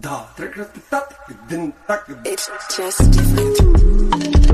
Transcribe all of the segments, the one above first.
It's just different.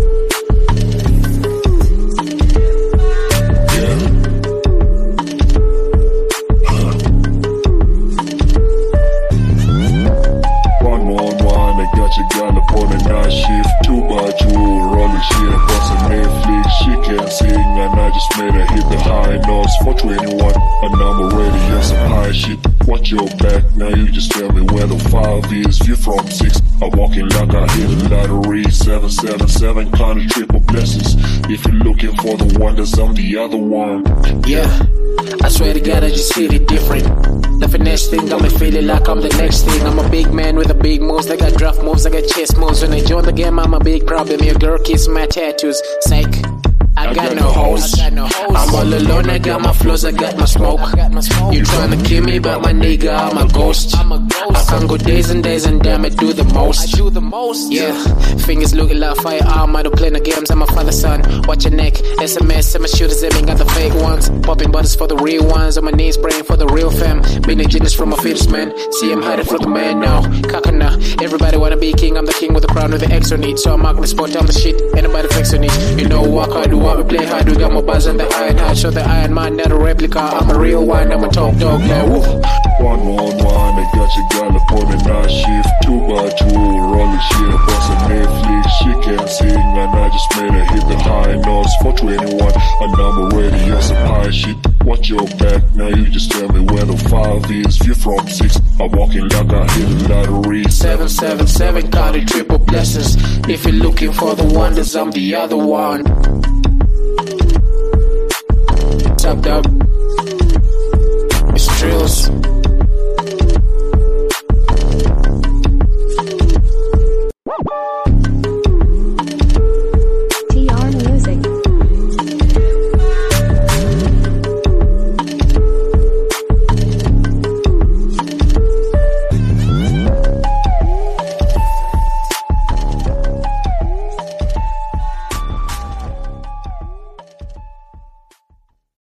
Your girl upon a night shift, 2x2, rolling shit across a Netflix. She can't sing and I just made her hit the high notes. 421 and I'm already on some high shit. Watch your back, now you just tell me where the 5 is. View from 6, I'm walking like I hit a lottery. 777 kind of triple blessings. If you're looking for the wonders, I'm the other one. Yeah, I swear to God I just hit it different. The finesse thing got me feeling like I'm the next thing. I'm a big man with a big moves. I got draft moves, I got chess moves. When I join the game, I'm a big problem. Your girl kiss my tattoos. Psych, I got no hoes. I'm all alone, I got my flows, I got my smoke. You tryna kill me, but my nigga, I'm a ghost. I can go days and days and damn it, do the most. Yeah, fingers looking like firearm. I don't play no games, I'm a father's son. Watch your neck, SMS, I'm a shooter, Zemming got the fake ones. Popping buttons for the real ones. On my knees praying for the real fam. Been a genius from a fetus man. See I'm hiding from the man now. Kakana, everybody wanna be king. I'm the king with a crown with the X on it. So I'm marking the spot, I'm the shit. Ain't nobody flexing it. You know what I do, what we play hard. We got more buzz than the iron heart. Show the Iron Man, not a replica. I'm a real one, I'm a top dog now. Woo. 111, I got your girl upon a night shift, 2x2, rolling shit across a Netflix. She can't sing and I just made her hit the high notes. 421 and I'm already on some high shit. Watch your back, now you just tell me where the 5 is. View from 6, I'm walking like I hit a lottery. 777 counting triple blessings. If you're looking for the wonders, I'm the other one. Top dog, it's Drills.